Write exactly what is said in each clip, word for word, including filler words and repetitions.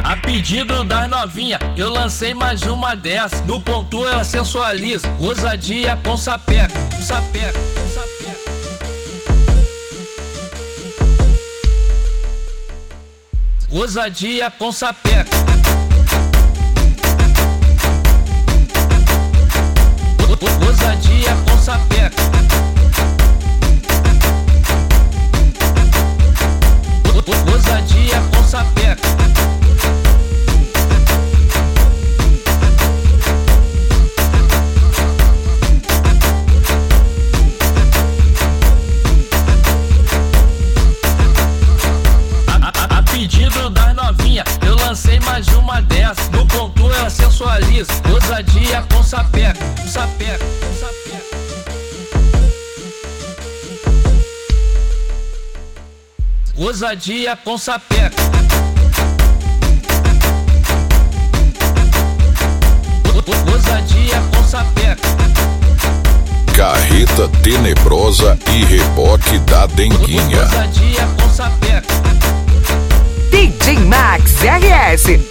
A pedido das novinha, eu lancei mais uma dessa. No ponto ela sensualiza, ousadia com sapeca, sapeca, sapeca. Ousadia com sapeca. Ousadia com sapeca. Ousadia com sapeca. A pedido das novinha, eu lancei mais uma dessa. No ponto ela sensualiza, ousadia com sapeca, sapeca, sapeca. Ousadia com sapeca. Ousadia com sapeca. Carreta tenebrosa e reboque da Denguinha. Ousadia com sapeca. D J Max R S.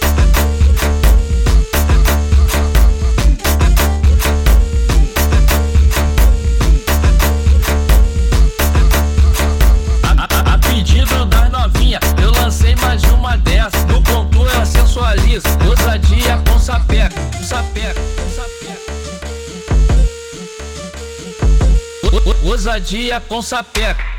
A pedido das novinha, eu lancei mais uma dessa. No ponto ela sensualiza, ousadia com sapeca, sapeca, sapeca. Ousadia com sapeca.